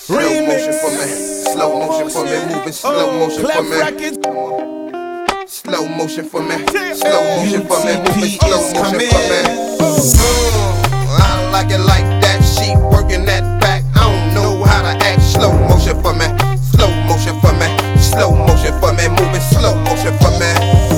Slow motion for me. Slow motion for me. Moving slow motion for me. Slow motion for me. Slow motion for me. Moving slow motion for me. I like it like that. She working that back. I don't know how to act. Slow motion for me. Slow motion for me. Slow motion for me. Moving slow motion for me.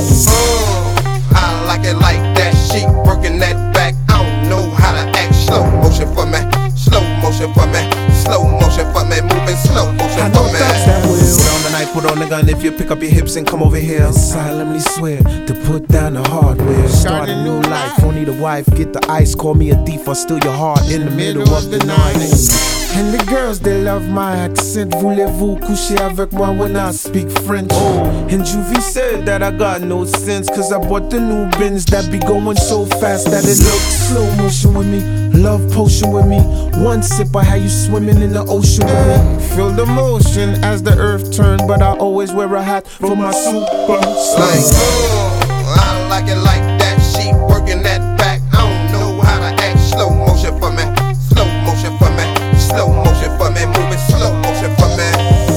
I like it like that. She working that back. I don't know how to act. Slow motion for me. Slow motion for me. Slow motion for me. Moving slow motion for me. Put on the knife, put on the gun. If you pick up your hips and come over here, I solemnly swear to put down the hardware. Start a new life. Don't need a wife. Get the ice. Call me a thief or steal your heart in the middle of the night. And the girls, they love my accent. Voulez-vous coucher avec moi when I speak French? And Juvie said that I got no sense, cause I bought the new Benz that be going so fast that it looks slow motion with me. Love potion with me. One sip, I had you swimming in the ocean with me. Feel the motion as the earth turns, but I always wear a hat for my super slang. I like it like that. She working that back. I don't know how to act. Slow motion for me. Slow motion for me. Slow motion for me, moving slow motion for me.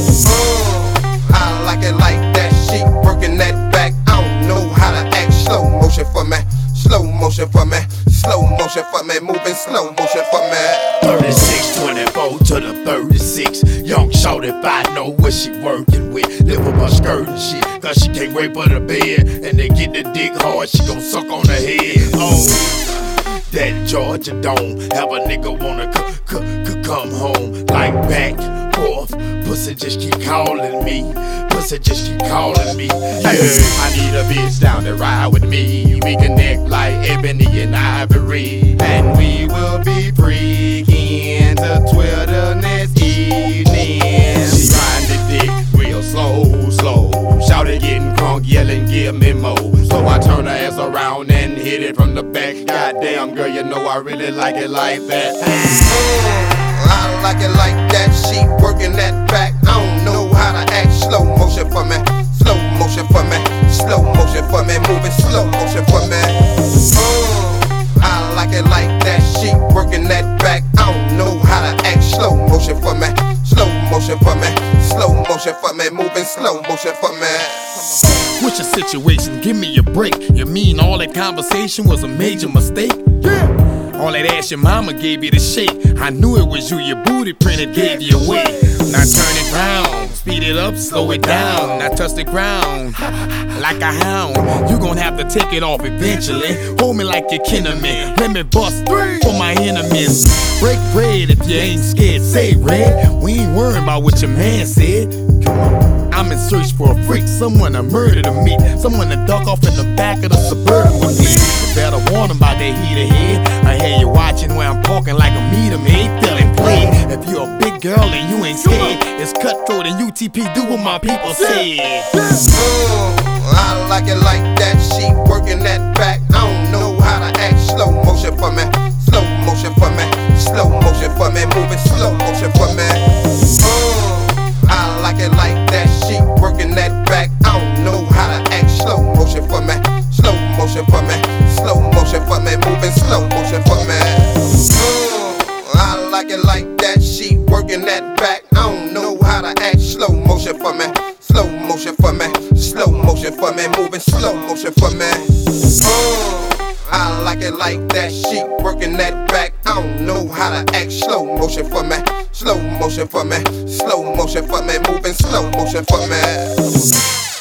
I like it like that. She working that back. I don't know how to act. Slow motion for me. Slow motion for me. Slow motion for me, moving slow motion for me. 36, 24 to the 36. Young shorty, if I know what she working with. Live with my skirt and shit, cause she can't wait for the bed. And they get the dick hard, she gon' suck on her head. That Georgia don't have a nigga wanna come home. Like back, forth, pussy just keep calling me. Pussy just keep calling me. Yeah, I need a bitch down to ride with me. We connect like ebony and ivory. And we will be freaking to Twitter next evening. She riding the dick real slow. Shouted getting crunk, yelling, give me more. So I turn her ass around and hit it from the back. Goddamn, girl, you know I really like it like that. I like it like that. She working that back. I don't know how to act. Slow motion for me. Slow motion for me. Slow motion for me. Moving slow motion for me. I like it like that. She working that back. I don't know how to act. Slow motion for me. Slow motion for me. Slow motion for me. Moving slow motion for me. What's your situation? Give me a break. You mean all that conversation was a major mistake? Yeah. All that ass your mama gave you to shake. I knew it was you, your booty printed gave you away. Now turn it round, speed it up, slow it down. Now touch the ground like a hound. You gon' have to take it off eventually. Hold me like your kinderman. Let me bust for my enemies. Break bread if you ain't scared. Say red. We ain't worried about what your man said. Come on. I'm in search for a freak, someone to murder to meet, someone to duck off in the back of the Suburban with me. You better warn them about that heater head. I hear you watching where I'm parking like a meter maid, feeling play. If you're a big girl and you ain't scared, it's cutthroat and UTP, do what my people say. I like it like that. She working that back. I don't know how to act. Slow motion for me. Slow motion for me. Slow motion for me. Moving slow motion for me. I like it like that. She working that back. I don't know how to act. Slow motion for me. Slow motion for me. Slow motion for me. Moving slow motion for me. I like it like that. She working that back. I don't know how to act. Slow motion for me. Slow motion for me. Slow motion for me. Moving slow motion for me. I like it like that. She working that back. I don't know how to act. Slow motion for me. Slow motion for me. Slow motion for me. Moving slow motion for me.